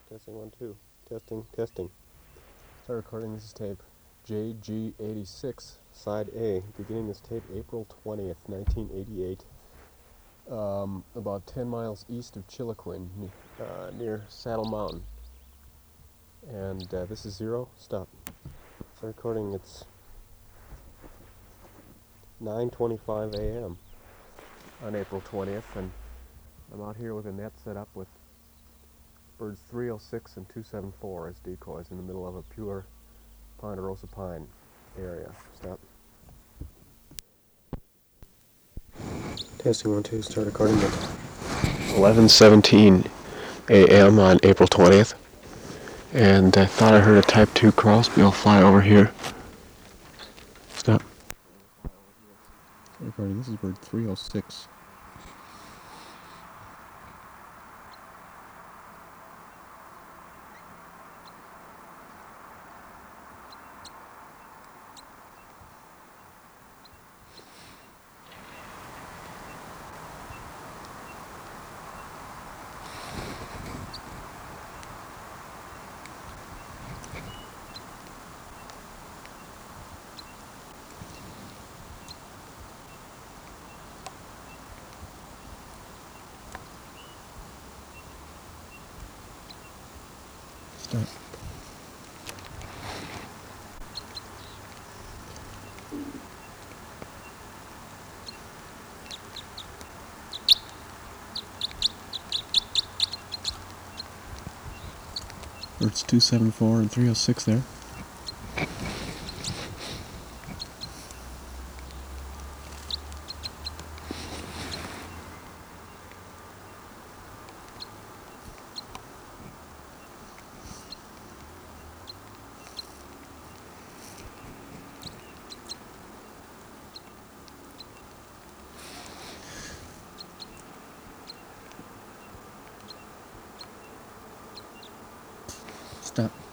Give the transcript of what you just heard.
Testing 1, 2. Testing, testing. Start recording. This is tape JG86, side A. Beginning this tape April 20th, 1988. About 10 miles east of Chiloquin, near Saddle Mountain. And this is 0. Stop. Start recording. It's 9:25 a.m. on April 20th, and I'm out here with a net set up with birds 306 and 274 as decoys in the middle of a pure ponderosa pine area. Stop. Testing 1, 2. Start recording at 11:17 a.m. on April 20th, and I thought I heard a Type 2 crossbill fly over here. Stop. Start recording. This is bird 306. Stop. Birds 274 and 306 there. Stop.